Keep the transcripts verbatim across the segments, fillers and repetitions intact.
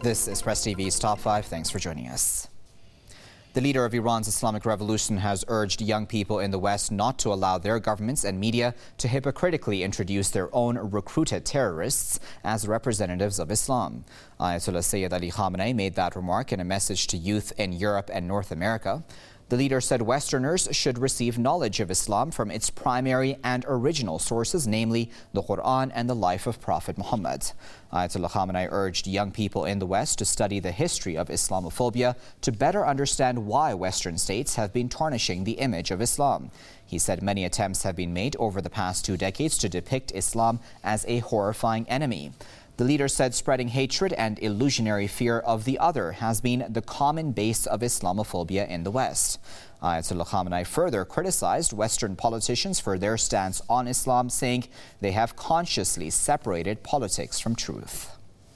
This is Press T V's Top five. Thanks for joining us. The leader of Iran's Islamic Revolution has urged young people in the West not to allow their governments and media to hypocritically introduce their own recruited terrorists as representatives of Islam. Ayatollah Sayyid Ali Khamenei made that remark in a message to youth in Europe and North America. The leader said Westerners should receive knowledge of Islam from its primary and original sources, namely the Quran and the life of Prophet Muhammad. Ayatollah Khamenei urged young people in the West to study the history of Islamophobia to better understand why Western states have been tarnishing the image of Islam. He said many attempts have been made over the past two decades to depict Islam as a horrifying enemy. The leader said spreading hatred and illusionary fear of the other has been the common base of Islamophobia in the West. Ayatollah Khamenei further criticized Western politicians for their stance on Islam, saying they have consciously separated politics from truth.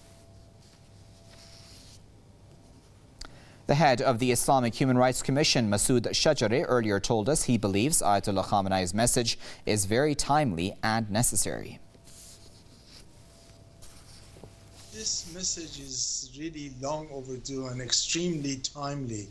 The head of the Islamic Human Rights Commission, Masood Shajari, earlier told us he believes Ayatollah Khamenei's message is very timely and necessary. This message is really long overdue and extremely timely,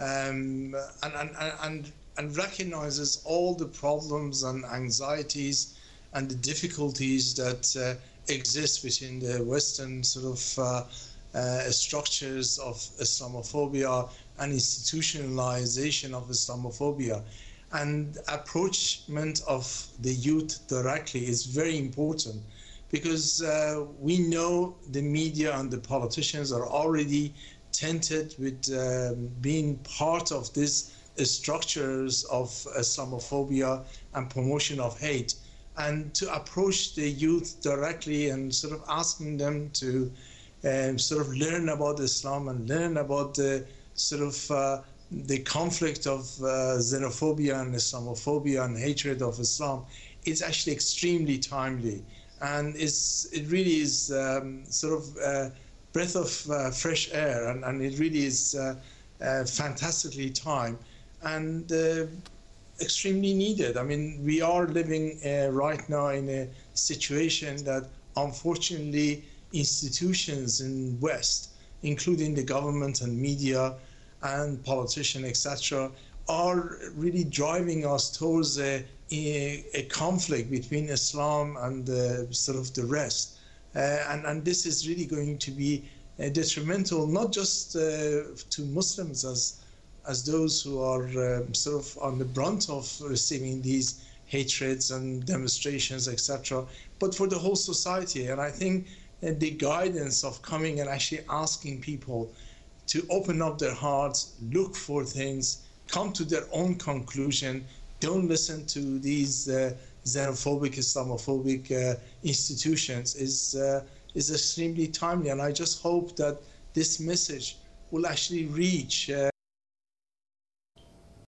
um, and, and, and, and recognizes all the problems and anxieties and the difficulties that uh, exist within the Western sort of uh, uh, structures of Islamophobia and institutionalization of Islamophobia. And approachment of the youth directly is very important, because uh, we know the media and the politicians are already tainted with uh, being part of these uh, structures of Islamophobia and promotion of hate. And to approach the youth directly and sort of asking them to um, sort of learn about Islam and learn about the sort of uh, the conflict of uh, xenophobia and Islamophobia and hatred of Islam is actually extremely timely. And it's, it really is um, sort of a breath of uh, fresh air, and, and it really is uh, uh, fantastically timed and uh, extremely needed. I mean, we are living uh, right now in a situation that unfortunately institutions in West, including the government and media and politicians, et cetera, are really driving us towards a, a, a conflict between Islam and uh, sort of the rest. Uh, and, and this is really going to be uh, detrimental, not just uh, to Muslims as, as those who are uh, sort of on the brunt of receiving these hatreds and demonstrations, et cetera, but for the whole society. And I think that the guidance of coming and actually asking people to open up their hearts, look for things, come to their own conclusion, don't listen to these uh, xenophobic, Islamophobic uh, institutions is, uh, is extremely timely. And I just hope that this message will actually reach uh,